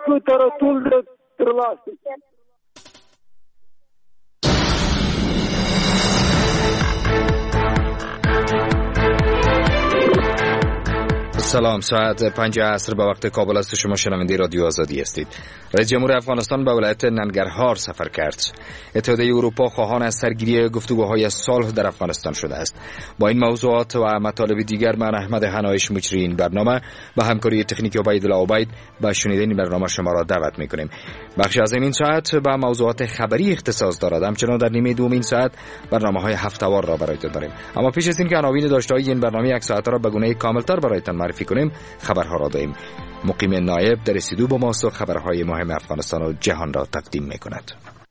کو تر ټول ترلاسه. سلام، ساعت 5 عصر به وقت کابل است. شما شنونده رادیو آزادی هستید. رئیس جمهور افغانستان به ولایت ننگرهار سفر کرد. اتحادیه اروپا خواهان از سرگیری گفتگوهای صلح در افغانستان شده است. با این موضوعات و مطالب دیگر من احمد حنایش مجری این برنامه با همکاری تکنیکی عبیدالله عبید به شنیدن این برنامه شما را دعوت می‌کنیم. بخش از این ساعت با موضوعات خبری اختصاص دارد. همچنان در نیمه دوم این ساعت برنامه‌های هفته‌وار را برایتان داریم. اما پیش از اینکه عناوین داشته‌های این برنامه یک ساعت را به گونه کامل‌تر برایتان معرفی کنیم، خبرها را داریم. مقیم نایب در استودیو با ماست و خبرهای مهم افغانستان و جهان را تقدیم می‌کند.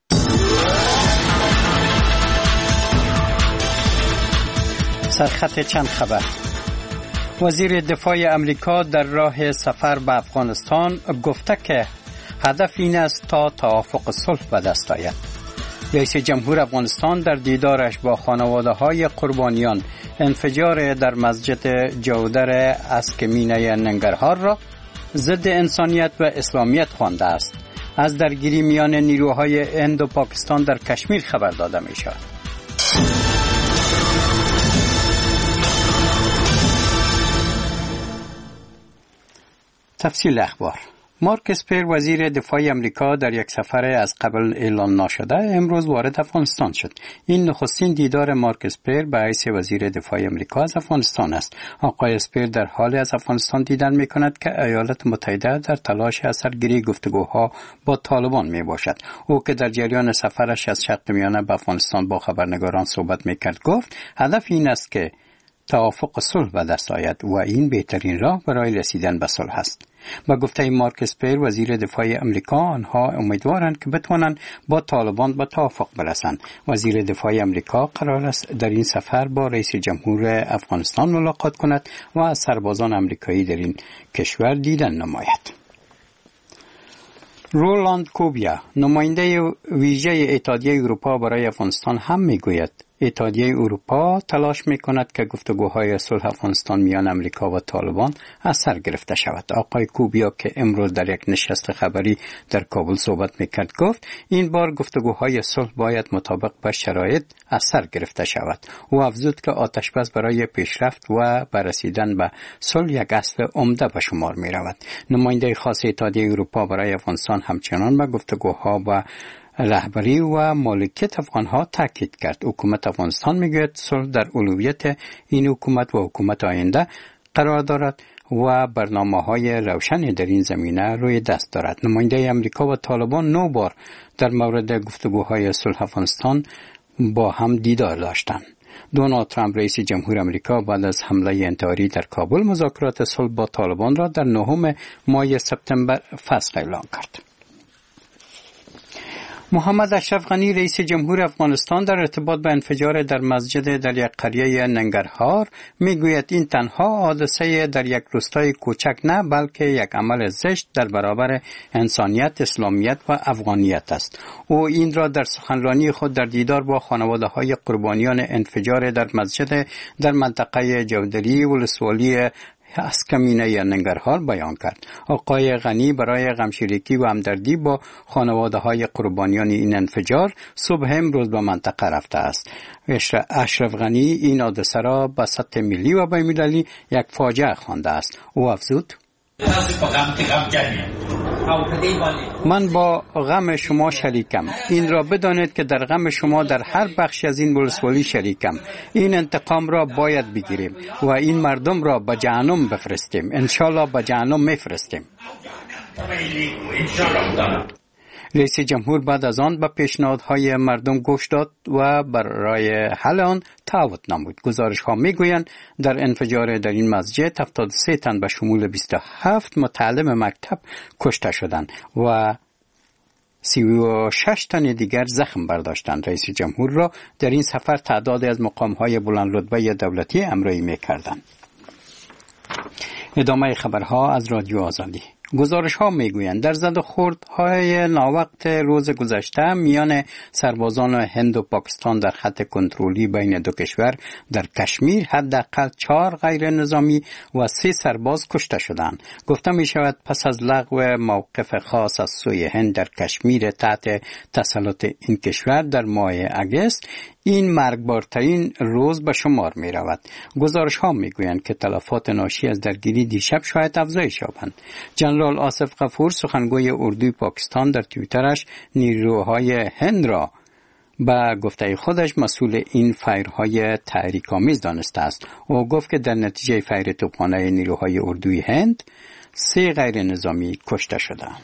سرخط چند خبر. وزیر دفاع امریکا در راه سفر به افغانستان گفته که هدف این است تا توافق صلح به دست آید. رئیس جمهور افغانستان در دیدارش با خانواده‌های قربانیان انفجار در مسجد جودر اسکمینه ننگرهار را ضد انسانیت و اسلامیت خوانده است. از درگیری میان نیروهای هند و پاکستان در کشمیر خبر داده می شود. تفصیل اخبار. مارک اسپر وزیر دفاع آمریکا در یک سفر از قبل اعلان نشده امروز وارد افغانستان شد. این نخستین دیدار مارک اسپر به حیث وزیر دفاع آمریکا از افغانستان است. آقای اسپر در حال از افغانستان دیدن می‌کند که ایالات متحده در تلاش اثرگیری گفتگوها با طالبان میباشد. او که در جریان سفرش از شرق میانه به افغانستان با خبرنگاران صحبت میکرد گفت هدف این است که توافق صلح به دست آید و این بهترین راه برای رسیدن به صلح است. با گفته مارک اسپر وزیر دفاع امریکا آنها امیدوارند که بتوانند با طالبان به توافق برسند. وزیر دفاع امریکا قرار است در این سفر با رئیس جمهور افغانستان ملاقات کند و از سربازان امریکایی در این کشور دیدن نماید. رولاند کوبیا نماینده ویژه اتحادیه اروپا برای افغانستان هم میگوید اتحادیه اروپا تلاش میکند که گفتگوهای صلح افغانستان میان امریکا و طالبان از سر گرفته شود. آقای کوبیا که امروز در یک نشست خبری در کابل صحبت میکرد گفت این بار گفتگوهای صلح باید مطابق با شرایط از سر گرفته شود. او افزود که آتشبس برای پیشرفت و رسیدن به صلح یک اصل عمده به شمار میرود. نماینده خاص اتحادیه اروپا برای افغانستان همچنان به گفتگوها و رهبری و مالکیت افغانها تاکید کرد. حکومت افغانستان میگوید صلح در اولویت این حکومت و حکومت آینده قرار دارد و برنامه‌های روشنی در این زمینه روی دست دارد. نماینده امریکا و طالبان 9 بار در مورد گفتگوهای صلح افغانستان با هم دیدار داشتند. دونالد ترامپ رئیس جمهور امریکا بعد از حمله انتحاری در کابل مذاکرات صلح با طالبان را در 9 ماه سپتامبر فسخ اعلام کرد. محمد اشرف غنی رئیس جمهور افغانستان در ارتباط به انفجار در مسجد در یک قریه ننگرهار میگوید این تنها حادثه در یک روستای کوچک نه بلکه یک عمل زشت در برابر انسانیت، اسلامیت و افغانیت است. او این را در سخنرانی خود در دیدار با خانواده‌های قربانیان انفجار در مسجد در منطقه جودری ولسوالی اسکمینه ننگرهار بیان کرد. آقای غنی برای غمشریکی و همدردی با خانواده‌های قربانیان این انفجار صبح امروز به منطقه رفته است. اشرف غنی این حادثه را به سطح ملی و بین‌المللی یک فاجعه خوانده است. او افزود من با غم شما شریکم. این را بدانید که در غم شما در هر بخش از این ولسوالی شریکم. این انتقام را باید بگیریم و این مردم را به جهنم بفرستیم. انشالله به جهنم میفرستیم. رئیس جمهور بعد از آن به پیشنهادهای مردم گوش داد و برای حل آن تعهد نمود. گزارش‌ها می‌گویند در انفجار در این مسجد 73 تن به شمول 27 متعلم مکتب کشته شدند و 36 تن دیگر زخم برداشتند. رئیس جمهور را در این سفر تعدادی از مقام‌های بلند رتبه دولتی همراهی می‌کردند. ادامه خبرها از رادیو آزادی. گزارش ها میگویند در زد و خوردهای ناوقت روز گذشته میان سربازان هند و پاکستان در خط کنترلی بین دو کشور در کشمیر حداقل 4 غیر نظامی و 3 سرباز کشته شدند. گفته می شود پس از لغو موقف خاص از سوی هند در کشمیر تحت تسلط این کشور در ماه اگست این مرگبارترین روز به شمار می رود. گزارش ها می گویند که تلفات ناشی از درگیری دیشب شاید افزایش یابند. جنرال آصف غفور سخنگوی اردوی پاکستان در توییترش نیروهای هند را به گفته خودش مسئول این فایرهای تحریک‌آمیز دانسته است. او گفت که در نتیجه فایر توپخانه نیروهای اردوی هند 3 غیر نظامی کشته شدند.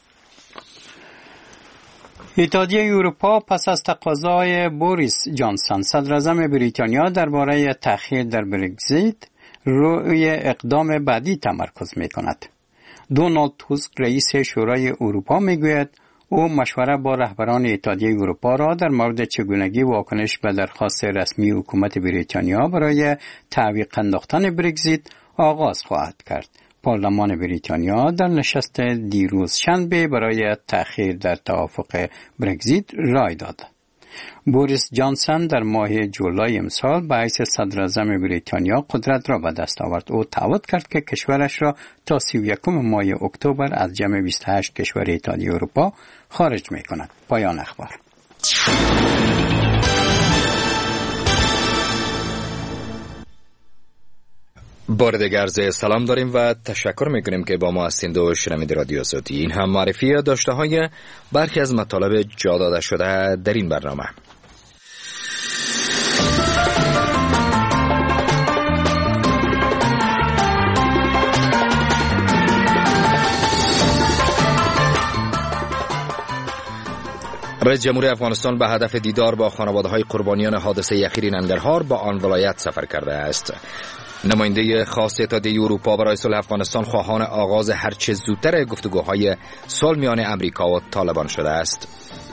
اتحادیه اروپا پس از تقاضای بوریس جانسون صدراعظم بریتانیا درباره تأخیر در برگزیت روی اقدام بعدی تمرکز می‌کند. دونالد توسک رئیس شورای اروپا میگوید او مشوره با رهبران اتحادیه اروپا را در مورد چگونگی واکنش به درخواست رسمی حکومت بریتانیا برای تعویق انداختن برگزیت آغاز خواهد کرد. پارلمان بریتانیا در نشست دیروز شنبه برای تأخیر در توافق برگزیت رای داد. بوریس جانسون در ماه جولای امسال به حیث صدراعظم بریتانیا قدرت را به دست آورد. او تعهد کرد که کشورش را تا 31 ماه اکتبر از جمع 28 کشور اتحادیه اروپا خارج می کند. پایان اخبار. بار دیگر سلام داریم و تشکر میکنیم که با ما هستید و شنونده رادیو آزادی. این هم معرفی داشته های برخی از مطالب جا داده شده در این برنامه. رئیس جمهوری افغانستان به هدف دیدار با خانواده‌های قربانیان حادثه اخیر ننگرهار با آن ولایت سفر کرده است. نماینده خاص اتحادیه اروپا برای صلح افغانستان خواهان آغاز هرچه زودتر گفتگوهای صلح میان امریکا و طالبان شده است.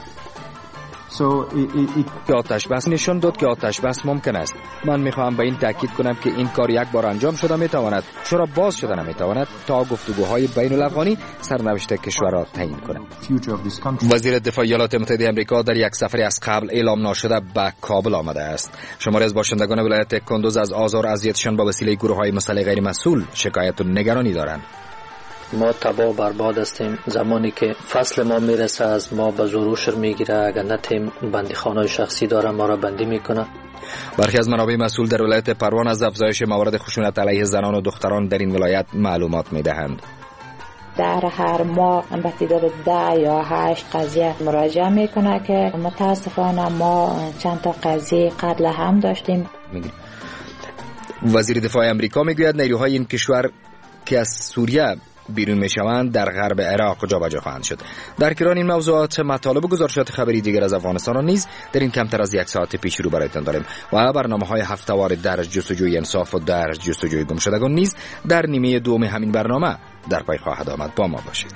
آتش بس نشان داد که آتش بس ممکن است. من میخواهم به این تاکید کنم که این کار یک بار انجام شده میتواند، چرا باز شده نمیتواند تا گفتگوهای بین الافغانی سرنوشت کشور را تعیین کند. وزیر دفاع ایالات متحده آمریکا در یک سفری از قبل اعلام ناشده به کابل آمده است. شماری از باشندگان ولایت کندوز از آزار و اذیتشان با وسیله گروه‌های مسلح غیر مسئول شکایت و نگرانی دارند. ما تباه و برباد هستیم. زمانی که فصل ما میرسه از ما به زور و شر میگیره، اگر نتیم بندیخانه شخصی داره ما را بندی میکنه. برخی از منابع مسئول در ولایت پروان از افزایش موارد خشونت علیه زنان و دختران در این ولایت معلومات میدهند. در هر ماه به تعداد 10 یا 8 قضیه مراجعه میکنه که متاسفانه ما چند تا قضیه قتل هم داشتیم. وزیر دفاع آمریکا میگوید نیروهای این کشور که از سوریه بیرون میشوند در غرب عراق جابجا خواهند شد. در کران این موضوعات مطالب و گزارشات خبری دیگر از افغانستان را نیز در این کمتر از 1 ساعت پیش رو برایتان داریم و برنامه‌های هفته‌وار درج جستجوی انصاف و درج جستجوی گمشدگان نیز در نیمه دوم همین برنامه در پی خواهد آمد. با ما باشید.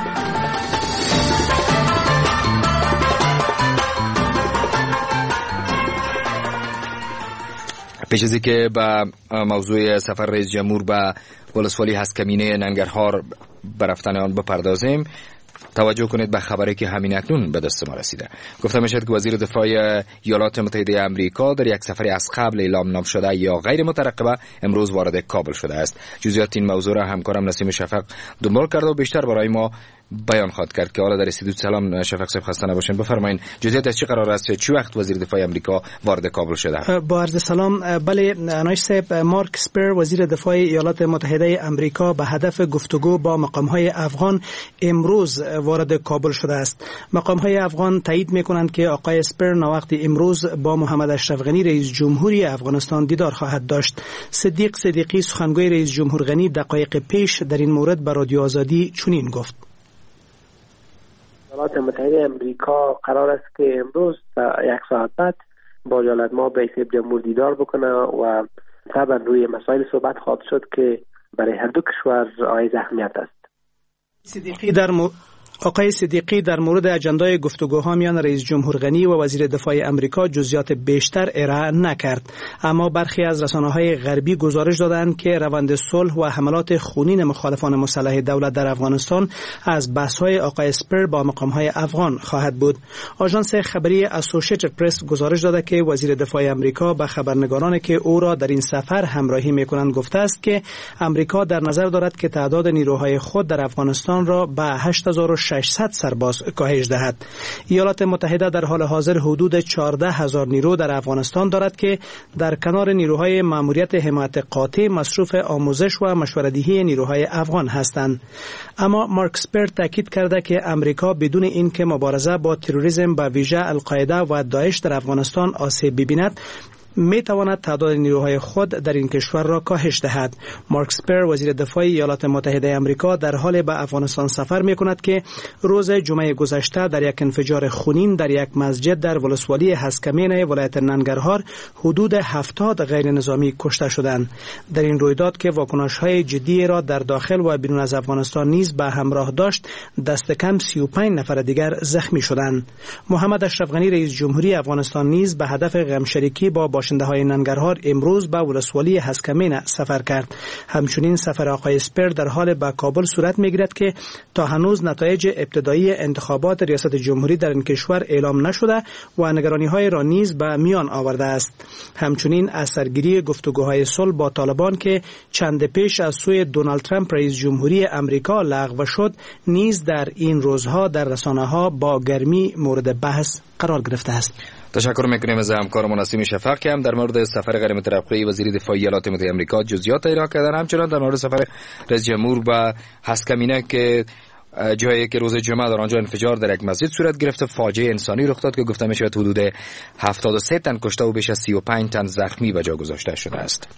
پیش از اینکه به موضوع سفر رئیس جمهور به ولسوالی هسکمینه ننگرهار برفتن آن بپردازیم، توجه کنید به خبری که همین اکنون به دست ما رسیده. گفته میشد که وزیر دفاع ایالات متحده آمریکا در یک سفری از قبل اعلام نشده یا غیر مترقبه امروز وارد کابل شده است. جزئیات این موضوع را همکارم نسیم شفق دنبال کرده و بیشتر برای ما بیان خواهد کرد که حالا در استودیو. سلام شفق صاحب، خسته نباشین. بفرمایید جزئیات از چه قرار است؟ چه وقت وزیر دفاع آمریکا وارد کابل شده؟ با عرض سلام. بله انایش صاحب، مارک اسپر وزیر دفاع ایالات متحده آمریکا به هدف گفتگو با مقام‌های افغان امروز وارد کابل شده است. مقام‌های افغان تایید می‌کنند که آقای اسپر ناوقت امروز با محمد اشرف غنی رئیس جمهوری افغانستان دیدار خواهد داشت. صدیق صدیقی سخنگوی رئیس جمهور غنی دقایق پیش در این مورد به رادیو آزادی چنین گفت: ایالات متحده امریکا قرار است که امروز 1 ساعت بعد با جلالت ما رئیس جمهور دیدار بکنه و طبعا روی مسائل صحبت خواهد شد که برای هر دو کشور حائز اهمیت است. آقای صدیقی در مورد اجندای گفتگوها میان رئیس جمهور غنی و وزیر دفاع امریکا جزئیات بیشتر ارائه نکرد، اما برخی از رسانه‌های غربی گزارش دادند که روند صلح و حملات خونین مخالفان مسلح دولت در افغانستان از بحث‌های آقای اسپر با مقام‌های افغان خواهد بود. آژانس خبری اسوسییتد پرس گزارش داده که وزیر دفاع امریکا به خبرنگارانی که او را در این سفر همراهی می‌کنند گفته است که امریکا در نظر دارد که تعداد نیروهای خود در افغانستان را به 8600 سرباز کاهش دهد. ایالات متحده در حال حاضر حدود 14000 نیرو در افغانستان دارد که در کنار نیروهای ماموریت حمایت قاطع مصروف آموزش و مشوره‌دهی نیروهای افغان هستند. اما مارک اسپر تاکید کرده که امریکا بدون اینکه مبارزه با تروریسم به ویژه القاعده و داعش در افغانستان آسیب ببیند می تواند تعداد نیروهای خود در این کشور را کاهش دهد. مارک اسپر وزیر دفاع ایالات متحده آمریکا در حال به افغانستان سفر می کند که روز جمعه گذشته در یک انفجار خونین در یک مسجد در ولسوالی هسکمین ولایت ننگرهار حدود 70 غیر نظامی کشته شدند. در این رویداد که واکنش‌های جدی را در داخل و بیرون از افغانستان نیز به همراه داشت، دست کم 35 نفر دیگر زخمی شدند. محمد اشرف غنی رئیس جمهوری افغانستان نیز به هدف غمشریکی با باشنده‌های ننگرهار امروز به ولسوالی هسکمین سفر کرد. همچنین سفر آقای اسپر در حال به کابل صورت می‌گیرد که تا هنوز نتایج ابتدایی انتخابات ریاست جمهوری در این کشور اعلام نشده و نگرانی‌های را نیز به میان آورده است. همچنین اثرگیری گفتگوهای صلح با طالبان که چند پیش از سوی دونالد ترامپ رئیس جمهوری امریکا لغو شد نیز در این روزها در رسانه‌ها با گرمی مورد بحث قرار گرفته است. تشکر میکنیم از همکارمون نسیم شفق که هم در مورد سفر غیر مترقبه وزیر دفاع ایالات متحده آمریکا جزئیات ارائه کردن، همچنین در مورد سفر رئیس جمهور به هسکمینه که جایی که روز جمعه در آنجا انفجار در یک مسجد صورت گرفت، فاجعه انسانی رخ داد که گفته میشه حدود 73 تن کشته و بیش از 35 تن زخمی به جا گذاشته شده است.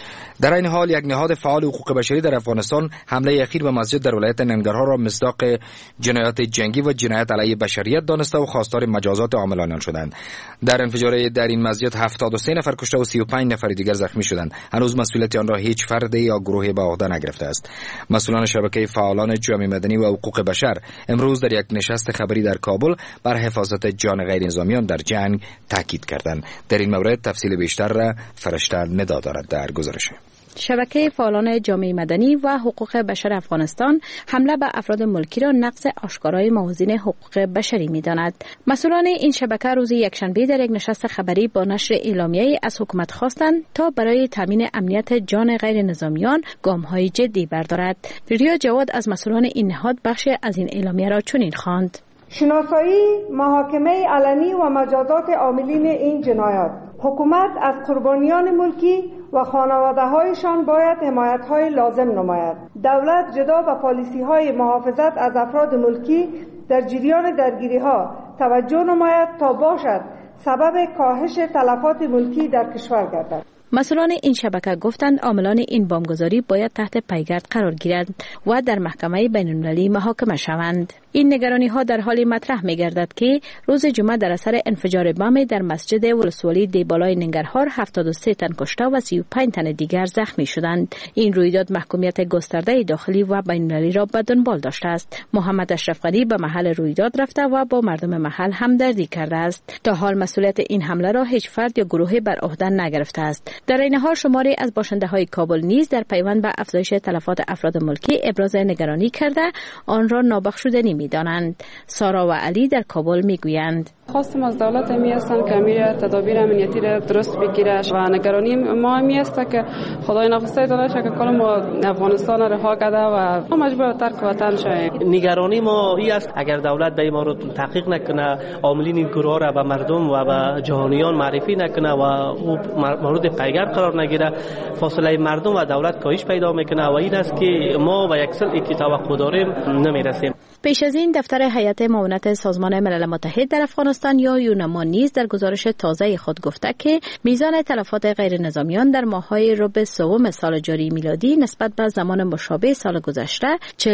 در این حال یک نهاد فعال حقوق بشری در افغانستان حمله اخیر به مسجد در ولایت ننگرهار را مصداق جنایات جنگی و جنایت علیه بشریت دانسته و خواستار مجازات عاملان آن شدند. در انفجار در این مسجد 73 نفر کشته و 35 نفر دیگر زخمی شدند. هنوز مسئولیت آن را هیچ فرد یا گروهی به عهده نگرفته است. مسئولان شبکه فعالان جامعه مدنی و حقوق بشر امروز در یک نشست خبری در کابل بر حفاظت جان غیر نظامیان در جنگ تاکید کردند. در این مورد تفصیل بیشتر را فرشته ندا دارد در گزارش. شبکه فعالان جامعه مدنی و حقوق بشر افغانستان حمله به افراد ملکی را نقض آشکارای موازین حقوق بشری می‌داند. مسئولان این شبکه روز یکشنبه در یک نشست خبری با نشر اعلامیه‌ای از حکومت خواستند تا برای تامین امنیت جان غیر نظامیان گام‌های جدی بردارد. ریا جواد از مسئولان این نهاد بخش از این اعلامیه را چنین خواند: شناسایی، محاکمه علنی و مجازات عاملین این جنایات. حکومت از قربانیان ملکی و خانواده‌هایشان باید حمایت‌های لازم نماید. دولت جدا به پالیسی‌های محافظت از افراد ملکی در جریان درگیری‌ها توجه نماید تا باشد سبب کاهش تلفات ملکی در کشور گردد. مسئولان این شبکه گفتند عاملان این بمبگذاری باید تحت پیگرد قرار گیرند و در محکمه بین‌المللی محاکمه شوند. این نگرانی ها در حالی مطرح می گردد که روز جمعه در اثر انفجار بم در مسجد ولسوالی دیبالای ننگرهار 73 تن کشته و 35 تن دیگر زخمی شدند. این رویداد محکومیت گسترده داخلی و بین‌المللی را به دنبال داشته است. محمد اشرف غنی به محل رویداد رفته و با مردم محل همدردی کرده است. تا حال مسئولیت این حمله را هیچ فرد یا گروهی بر عهده نگرفته است. در این حال شماری از باشنده‌های کابل نیز در پیوند به افزایش تلفات افراد ملکی ابراز نگرانی کرده آن را نابخشودنی می‌دانند. سارا و علی در کابل می‌گویند: خواستم از دولت می هستند که امیر تدابیر امنیتی را درست بگیره و نگرانی ما می است که خدای نخواسته داره که کل ما افغانستان رها کرده و ما مجبور ترک وطن شویم. نگرانی ما این است اگر دولت به ما رو تحقیق نکنه، عاملین این گروه را به مردم و به جهانیان معرفی نکنه و او مورد پیگرد قرار نگیره، فاصله مردم و دولت کاهش پیدا میکنه و این است که ما به یک سطحی که توقع داریم نمیرسیم. پیش از این دفتر هیئت معاونت سازمان ملل متحد در افغانستان یا یونما نیز در گزارش تازه خود گفته که میزان تلفات غیر نظامیان در ماه‌های ربع سوم سال جاری میلادی نسبت به زمان مشابه سال گذشته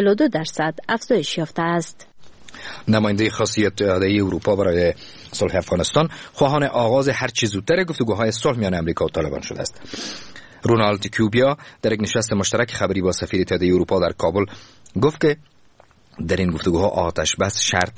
42% افزایش یافته است. نماینده خاصی اتحادیه اروپا برای صلح افغانستان خواهان آغاز هر چه زودتر گفتگوهای صلح میان امریکا و طالبان شده است. رونالد کوبیا در یک نشست مشترک خبری با سفیر اتحادیه اروپا در کابل گفت که در این گفتگوها آتش بس شرط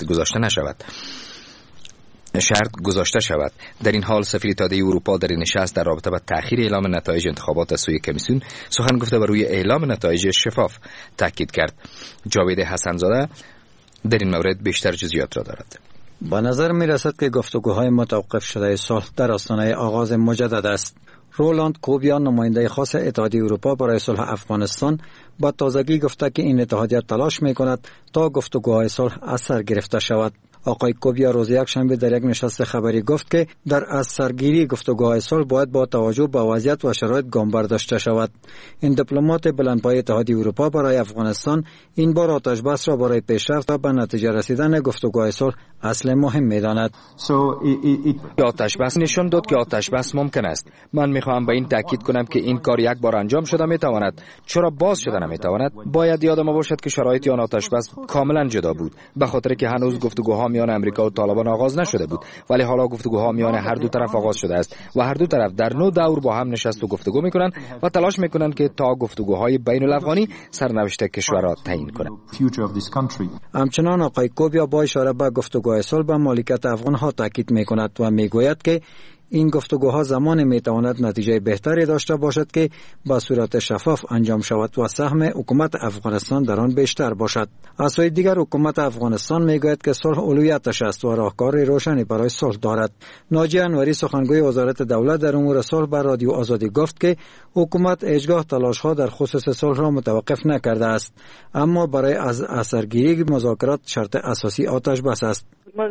گذاشته شود. در این حال سفیر اتحادیه اروپا در این نشست در رابطه با تأخیر اعلام نتایج انتخابات از سوی کمیسیون سخن گفته و روی اعلام نتایج شفاف تاکید کرد. جاوید حسن‌زاده در این مورد بیشتر جزئیات را دارد. با نظر می رسد که گفتگوهای متوقف شده صلح در آستانه آغاز مجدد است. رولاند کوبیا نماینده خاص اتحادیه اروپا برای صلح افغانستان با تازگی گفته که این اتحادیه تلاش می کند تا گفتگوهای صلح از سر گرفته شود. آقای کوبیا روز یکشنبه در یک نشست خبری گفت که در از سرگیری گفتگوهای صلح باید با توجه به وضعیت و شرایط گام برداشته شود. این دیپلمات بلندپایه اتحادیه اروپا برای افغانستان این بار آتش بس را برای پیشرفت و به نتیجه رسیدن گفتگوهای صلح اصل مهم می‌داند. آتش بس نشان داد که آتش بس ممکن است. من می‌خواهم به این تاکید کنم که این کار یک بار انجام شده می‌تواند. چرا باز شده نمی‌تواند؟ باید یاد ما باشد که شرایط آن آتش بس کاملا جدا بود. به خاطر که هنوز گفتگوها میان امریکا و طالبان آغاز نشده بود، ولی حالا گفتگوها میان هر دو طرف آغاز شده است و هر دو طرف در نوع دور با هم نشست و گفتگو میکنند و تلاش میکنند که تا گفتگوهای بین الافغانی سرنوشت کشور را تعیین کنند. همچنان آقای کوبیا با اشاره به گفتگوهای صلح به مالکیت افغان ها تاکید میکند و میگوید که این گفتگوها زمان میتواند نتیجه بهتری داشته باشد که با صورت شفاف انجام شود و سهم حکومت افغانستان در آن بیشتر باشد. از سوی دیگر حکومت افغانستان میگوید که صلح اولویتش است و راهکار روشنی برای صلح دارد. ناجی انوری سخنگوی وزارت دولت در امور صلح به رادیو آزادی گفت که حکومت هیچگاه تلاش‌ها در خصوص صلح را متوقف نکرده است، اما برای از اثرگیری مذاکرات شرط اساسی آتش بس است.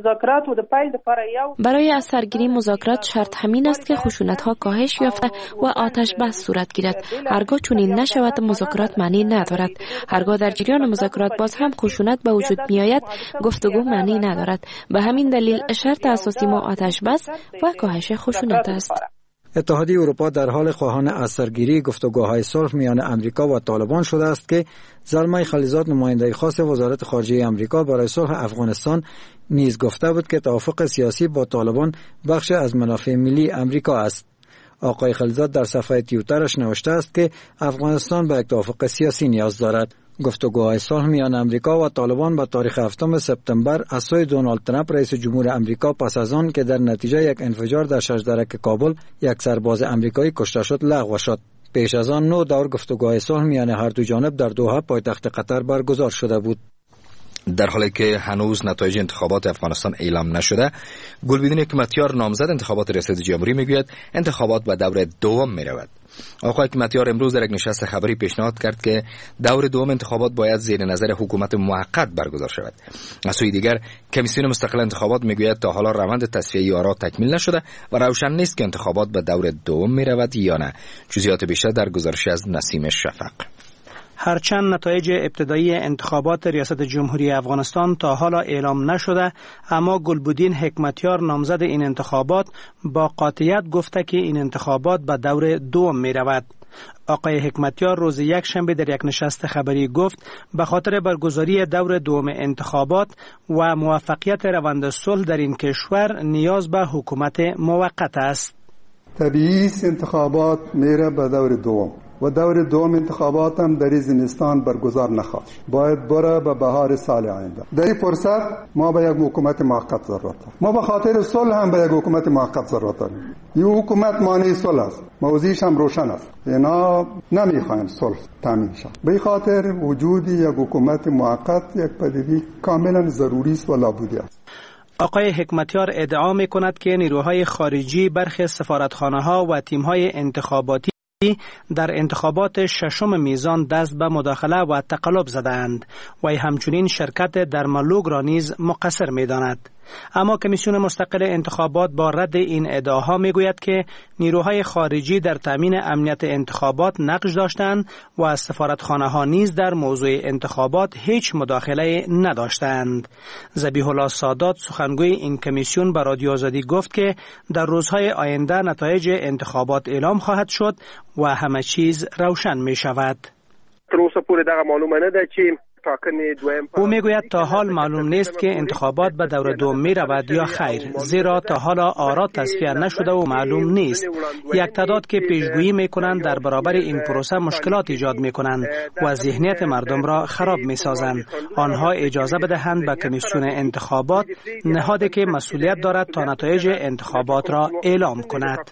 برای اثرگیری مذاکرات شرط همین است که خشونت‌ها کاهش یافته و آتش بس صورت گیرد. هرگاه چنین نشود مذاکرات معنی ندارد. هرگاه در جریان مذاکرات باز هم خشونت به وجود میآید گفتگو معنی ندارد. به همین دلیل شرط اساسی ما آتش بس و کاهش خشونت است. اتحادیه اروپا در حال خواهان اثرگیری گفتگوهای صلح میان امریکا و طالبان شده است که زلمه خلیلزاد نماینده خاص وزارت خارجه امریکا برای صلح افغانستان نیز گفته بود که توافق سیاسی با طالبان بخش از منافع ملی امریکا است. آقای خلیلزاد در صفحه توییترش نوشته است که افغانستان به یک توافق سیاسی نیاز دارد. گفتگوهای صلح میان امریکا و طالبان به تاریخ 7 سپتامبر از سوی دونالد ترامپ رئیس جمهور امریکا پس از آن که در نتیجه یک انفجار در شجرک کابل یک سرباز امریکایی کشته شد لغو شد. پیش از آن 9 دور گفتگوهای صلح میان هر دو جانب در دوحه پایتخت قطر برگزار شده بود. در حالی که هنوز نتایج انتخابات افغانستان اعلام نشده، گلبدین حکمتیار نامزد انتخابات ریاست جمهوری میگوید انتخابات به دور دوم میرود. آقای حکمتیار امروز در یک نشست خبری پیشنهاد کرد که دور دوم انتخابات باید زیر نظر حکومت موقت برگزار شود. از سوی دیگر کمیسیون مستقل انتخابات میگوید تا حالا روند تصفیه آرا تکمیل نشده و روشن نیست که انتخابات به دور دوم میرود یا نه. جزئیات بیشتر در گزارشی از نسیم شفق. هرچند نتایج ابتدایی انتخابات ریاست جمهوری افغانستان تا حالا اعلام نشده، اما گلبدین حکمتیار نامزد این انتخابات با قاطعیت گفته که این انتخابات به دور دوم می رود. آقای حکمتیار روز یکشنبه در یک نشست خبری گفت به خاطر برگزاری دور دوم انتخابات و موفقیت روند صلح در این کشور نیاز به حکومت موقت است. طبیعی انتخابات میره به دور دوم و دور دوم انتخابات هم در زمستان برگزار نخواهد. باید بره به بهار سال آینده. در این فرصت ما به یک حکومت موقت ضرورت داریم. ما به خاطر صلح هم به یک حکومت موقت ضرورت داریم. این حکومت مانع صلح است. موضوعش هم روشن است. اینا نمیخوایم صلح تامین شود. به خاطر وجود یک حکومت موقت یک پدیده کاملا ضروری است و لابودی است. آقای حکمتیار ادعا می‌کند که نیروهای خارجی برخی سفارتخانه‌ها و تیم‌های انتخاباتی در انتخابات ششم میزان دست به مداخله و تقلب زدند و همچنین شرکت در ملوگ را نیز مقصر می‌داند. اما کمیسیون مستقل انتخابات با رد این ادعاها میگوید که نیروهای خارجی در تامین امنیت انتخابات نقش داشتند و از سفارتخانه‌ها نیز در موضوع انتخابات هیچ مداخله نداشتند. ذبیح الله سادات سخنگوی این کمیسیون به رادیو آزادی گفت که در روزهای آینده نتایج انتخابات اعلام خواهد شد و همه چیز روشن می شود. تر اوسه پورې دغه معلومه نه ده چې او میگوید تا حال معلوم نیست که انتخابات به دور دوم می رود یا خیر، زیرا تا حالا آرا تصفیه نشده و معلوم نیست. یک تعداد که پیشگویی می کنند در برابر این پروسه مشکلات ایجاد می کنند و ذهنیت مردم را خراب می سازند. آنها اجازه بدهند به کمیسیون انتخابات، نهادی که مسئولیت دارد تا نتایج انتخابات را اعلام کند.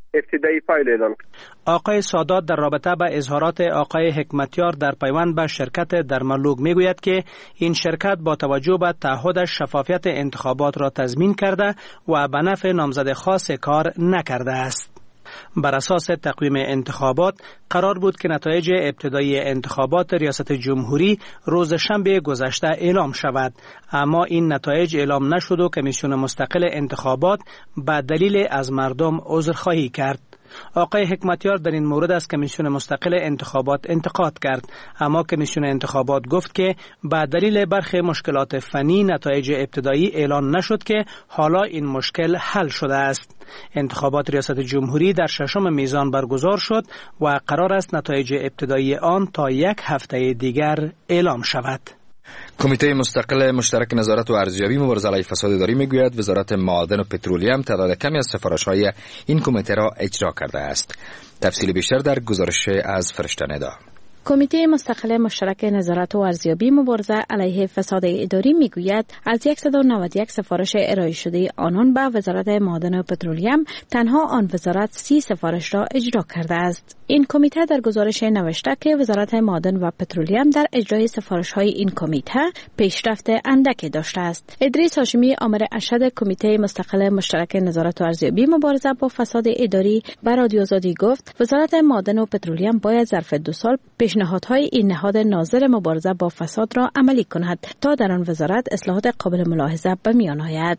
آقای سادات در رابطه به اظهارات آقای حکمتیار در پیوند به شرکت در ملوگ میگوید که این شرکت با توجه به تعهدش شفافیت انتخابات را تضمین کرده و به نفع نامزد خاص کار نکرده است. بر اساس تقویم انتخابات قرار بود که نتایج ابتدایی انتخابات ریاست جمهوری روز شنبه گذشته اعلام شود، اما این نتایج اعلام نشد و کمیسیون مستقل انتخابات به دلیل از مردم عذرخواهی کرد. آقای حکمتیار در این مورد از کمیسیون مستقل انتخابات انتقاد کرد، اما کمیسیون انتخابات گفت که به دلیل برخی مشکلات فنی نتایج ابتدایی اعلان نشد که حالا این مشکل حل شده است. انتخابات ریاست جمهوری در 6 میزان برگزار شد و قرار است نتایج ابتدایی آن تا 1 هفته دیگر اعلام شود. کمیته مستقل مشترک نظارت و ارزیابی مبارزه علیه فساد اداری میگوید وزارت معادن و پترولیم تعداد کمی از سفارش‌های این کمیته را اجرا کرده است. تفصیل بیشتر در گزارش از فرشته ندا. کمیته مستقل مشترک نظارت و ارزیابی مبارزه علیه فساد اداری میگوید از 191 سفارش ارائه شده آنان به وزارت معادن و پترولیم تنها آن وزارت 30 سفارش را اجرا کرده است. این کمیته در گزارش نوشته که وزارت معادن و پترولیم در اجرای سفارش‌های این کمیته پیشرفت اندکی داشته است. ادریس هاشمی آمر ارشد کمیته مستقل مشترک نظارت و ارزیابی مبارزه با فساد اداری به رادیو آزادی گفت وزارت معادن و پترولیم باید ظرف 2 سال پیشنهادهای این نهاد ناظر مبارزه با فساد را عملی کند تا در آن وزارت اصلاحات قابل ملاحظه به میان آید.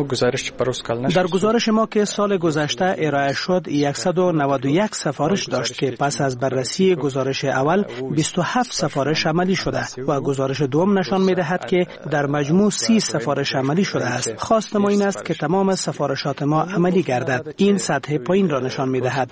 در گزارش ما که سال گذشته ارائه شد 191 سفارش داشت که پس از بررسی گزارش اول 27 سفارش عملی شده و گزارش دوم نشان می‌دهد که در مجموع 30 سفارش عملی شده است. خواست ما این است که تمام سفارشات ما عملی گردد. این سطح پایین را نشان می‌دهد.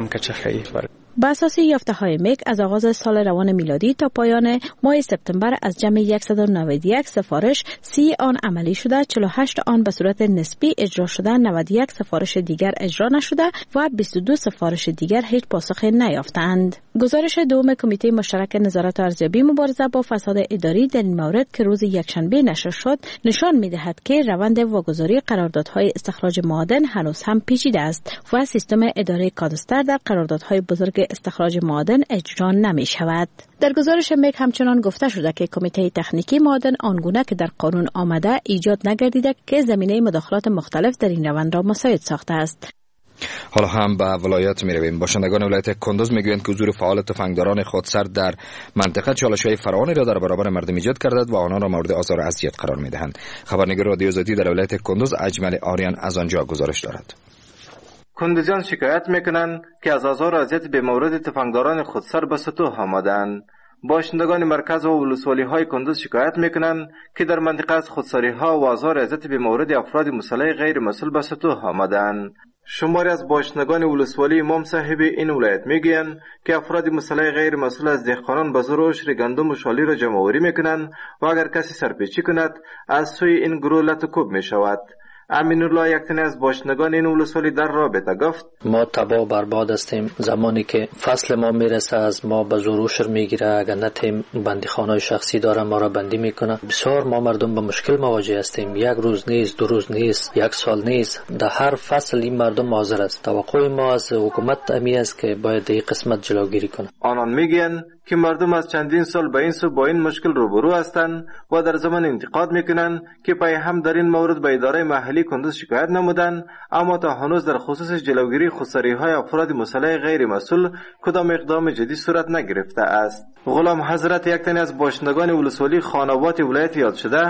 با اساس یافته‌های مک از آغاز سال روان میلادی تا پایان ماه سپتامبر از جمع 191 سفارش 30 آن عملی شده، 48 آن به صورت نسبی اجرا شده، 91 سفارش دیگر اجرا نشده و 22 سفارش دیگر هیچ پاسخ نیافتند. گزارش دوم کمیته مشترک نظارت و ارزیابی مبارزه با فساد اداری در این مورد که روز یکشنبه نشر شد نشان می‌دهد که روند واگذاری قراردادهای استخراج معادن هنوز هم پیچیده است و سیستم اداره کادستر در قراردادهای بزرگ استخراج معادن اجرا نمی شود. در گزارش مک همچنان گفته شده که کمیته تکنیکی معادن آنگونه که در قانون آمده ایجاد نگردیده که زمینه مداخلات مختلف در این روند را مساعد ساخته است. حالا هم به ولایت می رویم. باشندگان ولایت کندوز میگویند که حضور فعال تفنگداران خودسر در منطقه چالش‌های فراوانی را در برابر مردم ایجاد کرده و آنها را مورد آزار و اذیت قرار می‌دهند. خبرنگار رادیو آزادی در ولایت کندوز اجمل آریان از آنجا گزارش دارد. کندوزیان شکایت میکنند که از آزار و اذیت به مورد تفنگداران خودسر به سطوح آمدند. باشندگان مرکز و ولسوالی های کندوز شکایت میکنند که در منطقه از خودسری ها و آزار و اذیت به مورد افراد مسلح غیر مسئول به سطوح آمدند. شماری از باشندگان ولسوالی امام صاحب این ولایت میگویند که افراد مسلح غیر مسئول از دهقانان به زور و عشر گندم و شالی را جمع آوری میکنند و اگر کسی سرپیچی کند از سوی این گروه لط و کوب میشود. امین الله یک تن از باشندگان این ولسوالی در رابطه گفت ما تباه و برباد هستیم. زمانی که فصل ما میرسه از ما به زور و شر میگیره، اگر نتیم بندیخانه شخصی داره ما را بندی میکنه. بسیار ما مردم به مشکل مواجه هستیم. 1 روز نیست، 2 روز نیست، 1 سال نیست، در هر فصل این مردم حاضر است. توقع ما از حکومت امی است که باید این قسمت جلوگیری کنه. آنان میگن که مردم از چندین سال به این سو با این مشکل روبرو هستند و در زمان انتقاد میکنند که پای هم در این مورد به اداره محلی کندوز شکایت نمودند، اما تا هنوز در خصوص جلوگیری خودسری های افراد مسلح غیر مسئول کدام اقدام جدی صورت نگرفته است. غلام حضرت یک تن از باشندگان ولسوالی خانوات ولایت یاد شده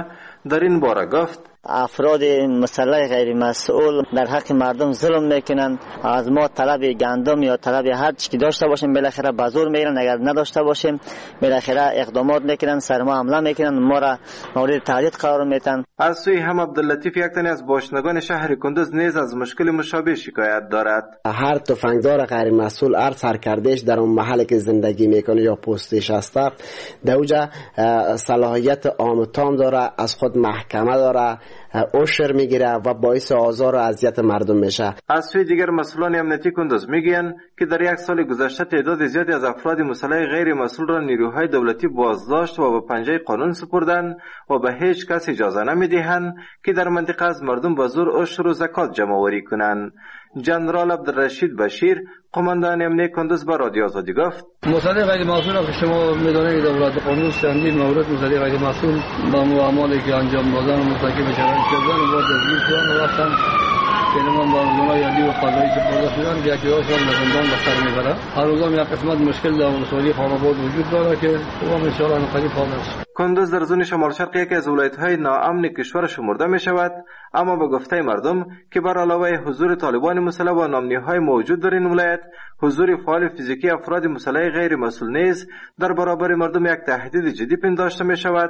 در این باره گفت: افراد مسلح غیر مسئول در حق مردم ظلم میکنن. از ما طلب گندم یا طلب هر چی که داشته باشیم بالاخره به زور میگیرن، اگر نداشته باشیم بالاخره اقدامات میکنن، سر ما حمله میکنن، ما را مورد تهدید قرار میدن. از سوی هم عبداللطیف یک تن از باشندگان شهر کندوز نیز از مشکل مشابه شکایت دارد. هر تفنگدار غیر مسئول هر سرکردش در اون محلی که زندگی میکنه یا پستش هست در اوجا صلاحیت عام تام داره، از خود محکمه داره، عشر میگیره و باعث آزار و اذیت مردم میشه. از سوی دیگر مسئولان امنیتی کندوز میگن که در یک سال گذشته تعداد زیادی از افراد مسلح غیر مسئول را نیروهای دولتی بازداشت و به پنجه قانون سپردن و به هیچ کس اجازه نمیدهند که در منطقه از مردم به زور عشر و زکات جمع آوری کنند. جنرال عبدالرشید بشیر قماندان امنیت کندوز به رادیو آزادی گفت: مسلح غیر مسئول که شما میدانید دولت قانون چندین مورد مسلح غیر مسئول با معاملاتی که انجام دادن و مرتکب جرایم شدن و دستگیر شدن و رفتن اینمان با ارگان‌های عدلی و قضایی سپرده شدن، یکی هاشون به زندان به سر میبرند. هر روزم یک قسمت مشکل در ولسوالی خانواد وجود داره که او ان شاء الله قریب حل است. کندوز در زون شمال شرقی یکی از ولایت‌های ناامن کشور شمرده می شود، اما به گفته مردم که بر علاوه حضور طالبان مسلح و نامنی‌های موجود در این ولایت، حضور فعال فیزیکی افراد مسلح غیر مسئول نیز در برابر مردم یک تهدید جدی پنداشته می شود.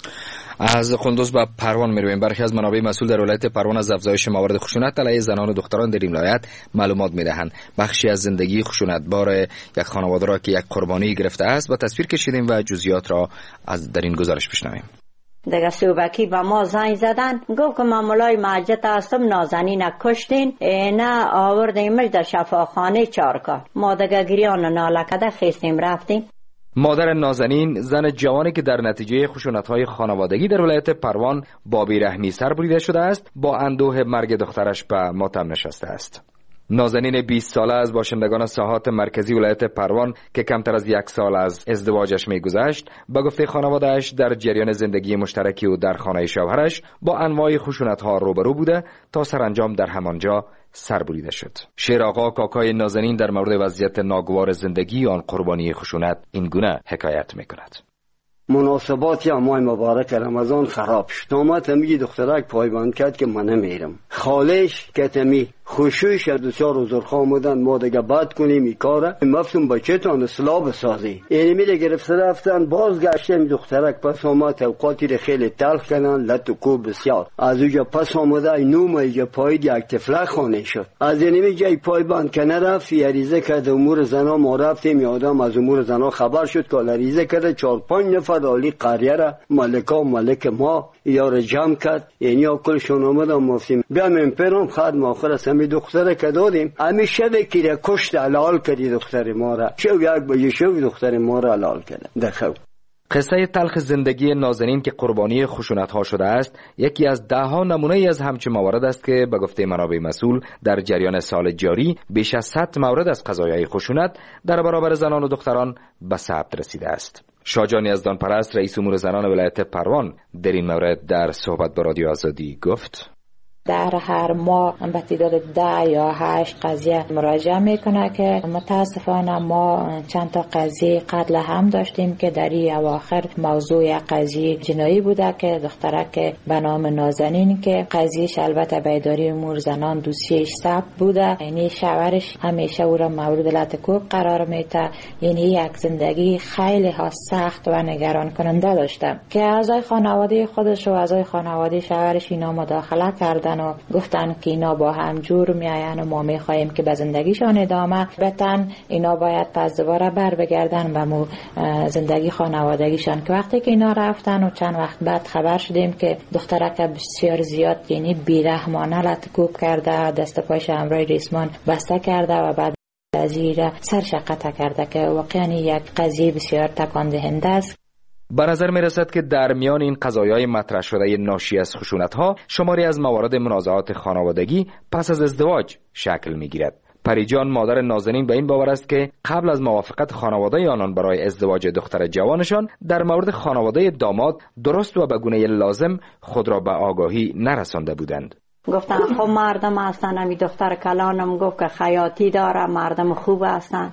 از قندوز به پروان میرویم. برخی از منابع مسئول در ولایت پروان از افزایش موارد خشونت علیه زنان و دختران در این ولایت معلومات میدهند. بخشی از زندگی خشونتبار یک خانواده را که یک قربانی گرفته است و تصویر کشیدیم و جزئیات را از در این گزارش بشنویم. دیگه صوبکی به ما زنگ زدن، گفت که من مولای مسجد هستم، نازنین کشتین، نه آوردیمش در شفاخانه چارکار. ما دیگه گریان ناله کده خیستیم رفتیم. مادر نازنین، زن جوانی که در نتیجه خشونت‌های خانوادگی در ولایت پروان با بیرحمی سربریده شده است، با اندوه مرگ دخترش به ماتم نشسته است. نازنین 20 ساله از باشندگان ساحات مرکزی ولایت پروان که کمتر از 1 سال از ازدواجش می‌گذشت، به گفته خانواده‌اش در جریان زندگی مشترکی و در خانه شوهرش با انواع خشونت‌ها روبرو بوده تا سرانجام در همانجا سربریده شد. شیر آقا کاکای نازنین در مورد وضعیت ناگوار زندگی آن قربانی خشونت این گونه حکایت می‌کند. مناسبات ماه مبارک رمضان خراب شد. اومد میگه دخترک پایبند کرد که من نمیرم. خالش که تمی خوشویش از دوچار حضورخواه آمدن ما دیگه بد کنیم این کاره مفتون بچه تان اصلاح بسازی. یعنی میده گرفته رفتن باز گشتیم دخترک پس آمد اوقاتی رو خیلی تلخ کنن لط و کوب بسیار. از اونجا پس آمده نوم ایجا پاید یک طفله خانه شد. از یعنی میگه پایبند که نرفت یریزه کرده امور زنا ما رفتیم یادم از امور زنا خبر شد که لریزه کرده 4-5 نفر عالی قریه را ملکا ملک ما یار جمع کرد. یعنی اکلشون آمدن مفتیم بیامیم پیرم خدم آخر است همی دختره که دادیم همی شبه که را کشت علال کردی دختر ما را شو یک بجه شو دختر ما را علال کرده دخو. قصه تلخ زندگی نازنین که قربانی خشونت ها شده است یکی از 10 نمونه ای از همچین موارد است که به گفته منابع مسئول در جریان سال جاری بیش از 100 مورد از قضایای خشونت در برابر زنان و دختران به ثبت رسیده است. شاجان یزدانپرست رئیس امور زنان ولایت پروان در این مورد در صحبت با رادیو آزادی گفت: در هر ماه به تعداد 10 یا 8 قضیه مراجعه میکنه که متاسفانه ما چند تا قضیه قتل هم داشتیم که در این اواخر موضوع قضیه جنایی بوده که دخترک به نام نازنین که قضیهش البته به اداره امور زنان دوسیهش ثبت بوده. یعنی شوهرش همیشه او را مورد لطکوب قرار میده. یعنی یک زندگی خیلی ها سخت و نگران کننده داشته که اعضای خانواده خودش و اعضای خانواده شوهرش اینا مداخله کردن و گفتن که اینا با هم جور میاین و ما میخواهیم که به زندگیشان ادامه بدن. اینا باید پس دوباره بر بگردن به زندگی خانوادگیشان که وقتی که اینا رفتن و چند وقت بعد خبر شدیم که دخترک بسیار زیاد یعنی بیرحمانه لطکوب کرده، دست پایش امرای ریسمان بسته کرده و بعد از این سرشقته کرده که واقعا یک قضیه بسیار تکان دهنده است. به نظر می رسد که در میان این قضایای مطرح شده ناشی از خشونت‌ها شماری از موارد منازعات خانوادگی پس از ازدواج شکل می گیرد. پریجان مادر نازنین به این باور است که قبل از موافقت خانواده آنان برای ازدواج دختر جوانشان در مورد خانواده داماد درست و به گونه لازم خود را به آگاهی نرسانده بودند. گفتن خب مردم هستن، همی دختر کلانم گفت که خیاطی داره، مردم خوب هستن.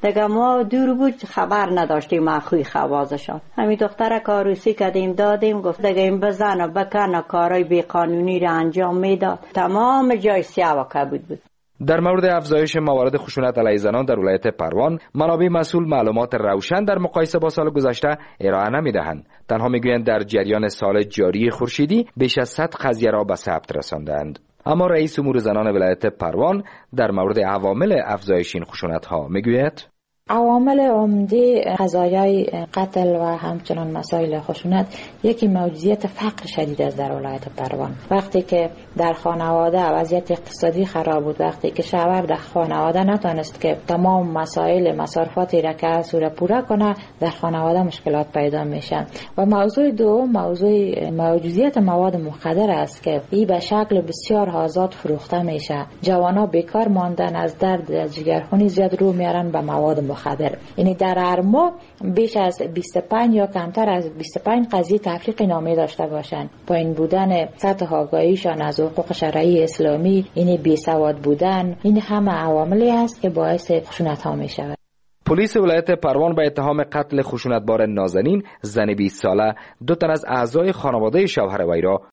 دیگه ما دور بود خبر نداشتیم اخوی خوازشان. همین دختره کاروسی کردیم دادیم، گفت دیگه این بزن و بکن و کارای بی قانونی را انجام میداد. تمام جای سیاه و کبود بود. در مورد افزایش موارد خشونت علیه زنان در ولایت پروان، منابع مسئول معلومات روشن در مقایسه با سال گذشته ارائه نمی‌دهند. تنها میگویند در جریان سال جاری خورشیدی بیش از 100 قضیه را به ثبت رساندند. اما رئیس امور زنان ولایت پروان در مورد عوامل افزایش این خشونت‌ها میگوید: عوامل عمده قضایای قتل و همچنان مسائل خشونت، یکی موجودیت فقر شدید است در ولایت پروان. وقتی که در خانواده وضعیت اقتصادی خراب بود، وقتی که شوهر در خانواده نتونست که تمام مسائل مصارفاتی را که سوره پورا کنه، در خانواده مشکلات پیدا میشن. و موضوع دوم موضوع موجودیت مواد مخدر است که این به شکل بسیار آزاد فروخته میشه. جوانا بیکار ماندن، از درد جگرخونی زیاد رو میارن به مواد مخدر. یعنی در هر ماه بیش از 25 یا کمتر از 25 قضیه تفریق نامه داشته باشند. پایین بودن سطح آگاهیشان از حقوق شرعی اسلامی، یعنی بیسواد بودن، این همه عواملی است که باعث خشونت ها می شود. پلیس ولایت پروان به اتهام قتل خشونتبار نازنین زن 20 ساله 2 تن از اعضای خانواده شوهر وی را